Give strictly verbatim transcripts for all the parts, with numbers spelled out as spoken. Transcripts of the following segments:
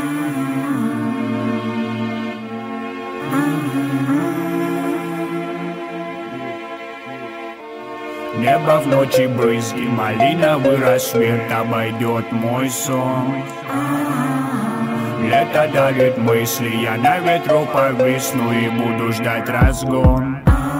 Небо в ночи брызги, малиновый рассвет обойдет мой сон. Лето дарит мысли, я на ветру повисну и буду ждать разгон.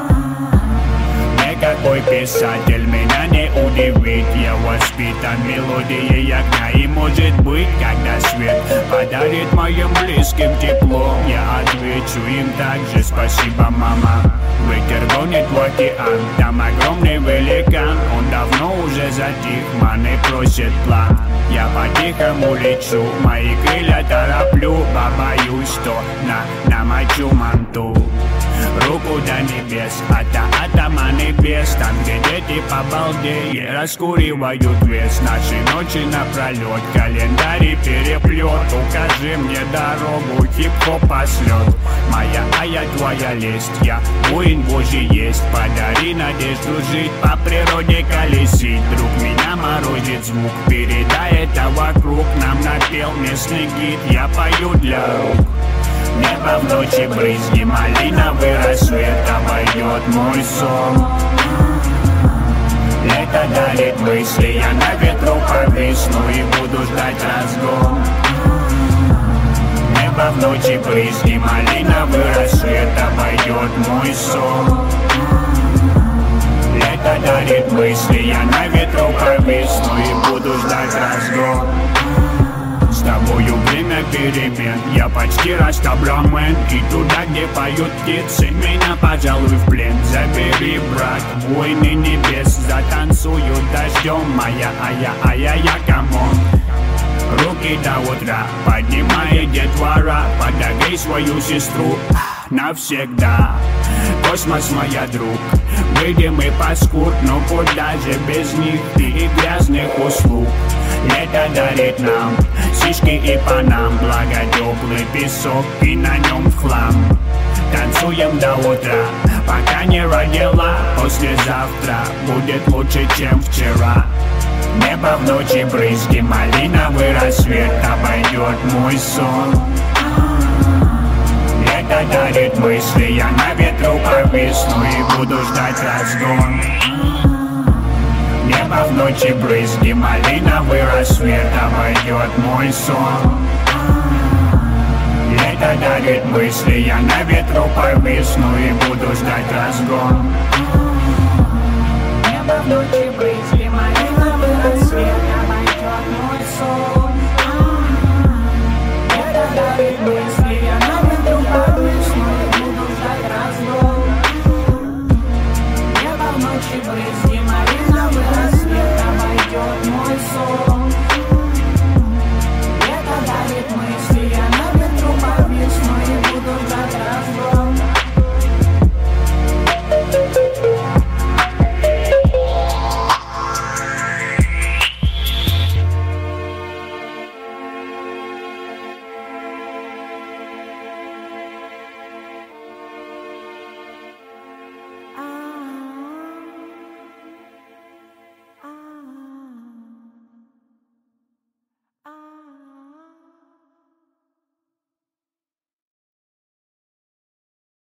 Никакой писатель меня не удивит, я воспитан мелодией огня. И может быть, когда свет подарит моим близким тепло, я отвечу им также: спасибо, мама. Ветер гонит в океан, там огромный великан. Он давно уже затих, маны просит план. Я по-тихому лечу, мои крылья тороплю, побоюсь, что на намочу манту. Руку до небес, ата атома небес. Там, где дети побалдеи раскуривают вес. Наши ночи напролет, календарь переплет. Укажи мне дорогу, хип-хоп пошлет. Моя, а я твоя лесть, я воин Божий есть. Подари надежду жить, по природе колесить. Друг, меня морозит звук, передай это вокруг. Нам напел местный гид, я пою для рук. Небо в ночи брызги, малиновый рассвет обойдет мой сон. Лето дарит мысли, я на ветру повисну и буду ждать разгон. Небо в ночи брызги, малиновый рассвет обойдет мой сон. Лето дарит мысли, я на ветру повисну и буду ждать разгон. С тобою время перемен, я почти растабламен. И туда, где поют птицы, меня, пожалуй, в плен забери, брат, войны небес. Затанцую дождем, моя, а-я, а-я-я, камон. Руки до утра, поднимай детвора. Подогрей свою сестру навсегда. Космос, моя друг, выйдем и паскуд, но куда же без них и грязных услуг. Лето дарит нам сишки и панам, благо теплый песок и на нем в хлам. Танцуем до утра, пока не родила. Послезавтра будет лучше, чем вчера. Небо в ночи брызги, малиновый рассвет обойдет мой сон. Лето дарит мысли, я на ветру повисну и буду ждать разгон. Небо в ночи брызги, малиновый рассвет обойдет мой сон. Лето дарит мысли, я на ветру повисну и буду ждать разгон. Небо в ночи брызги.